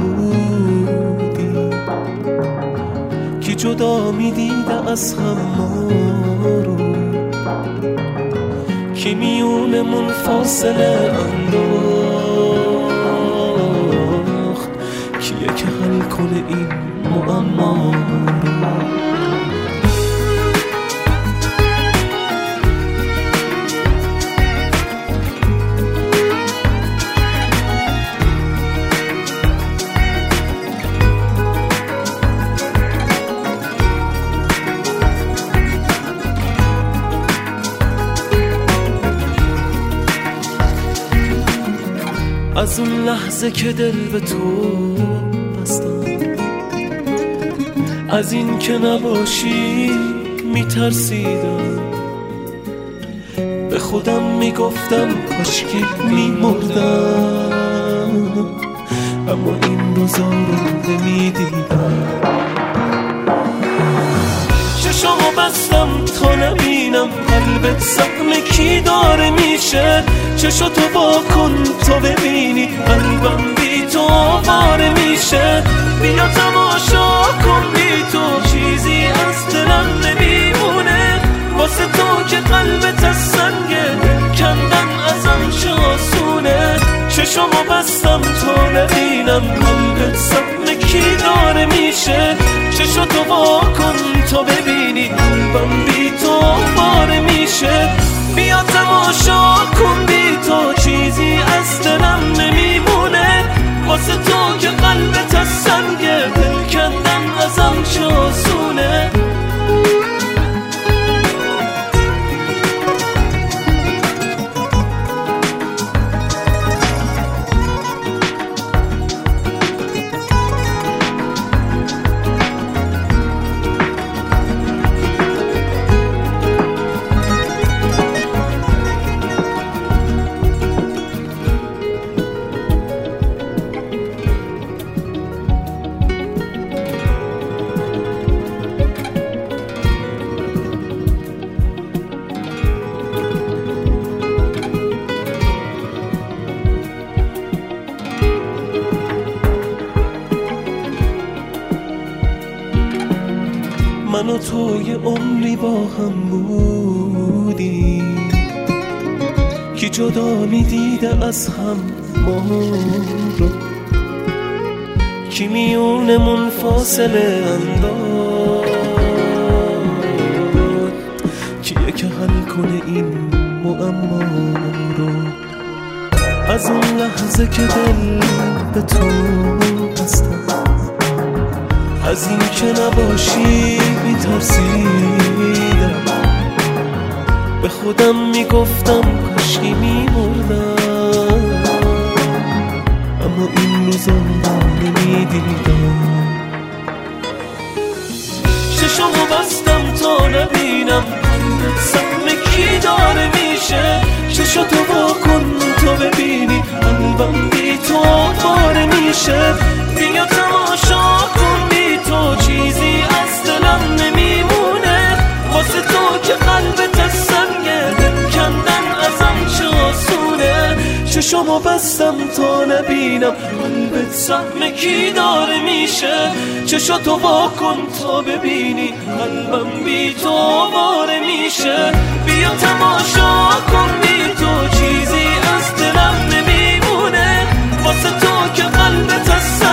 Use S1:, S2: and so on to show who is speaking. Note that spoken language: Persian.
S1: بودی که جدا میدیده از هم ما رو، که میونمون فاصله انداخت، کیه که حل کنه این معما رو. از اون لحظه که دل به تو بستم، از این که نباشی میترسیدم، به خودم میگفتم کاشکی میمردم، اما این روزا رو نمیدیدم. چشمو بستم تا نبینم قلبت زخم کی داره میشه، چشاتو با کن تا ببینی قلبم بی تو آواره میشه. بیا تماشا کن بی تو چیزی از دلم نمیمونه، واسه تو که قلبت از سنگه کندن ازم چه آسونه. چشمو بستم تا نبینم قلبت زخم کی داره میشه، چشاتو با کن تا ببینی قلبم بی تو آواره میشه. بیا تماشا کن بی تو چیزی از دلم نمیمونه، واسه تو که قلبت از سنگه دل کندن ازم چه آسونه. من و تو یه عمری با هم بودیم که جدا میدیده از هم ما رو، که میونمون فاصله انداخت، کیه که حل کنه این معما رو. از اون لحظه که دل به تو بستم، از این که نباشی میترسیدم، به خودم میگفتم کاشکی میمردم، اما این روزا رو نمیدیدم. چشمو بستم تا نبینم زخم کی داره میشه، چشاتو با کن تا ببینی قلبم بی تو آواره میشه. بیا تماشا کن بی تو چیزی از دلم نمیمونه، واسه تو که قلبت از سنگه دل کندن ازم چه آسونه. چشمو بستم تا نبینم قلبت زخم کی داره میشه، چشاتو وا کن تا ببینی قلبم بی تو آواره میشه. بیا تماشا کن بی تو چیزی از دلم نمیمونه، واسه تو که قلبت از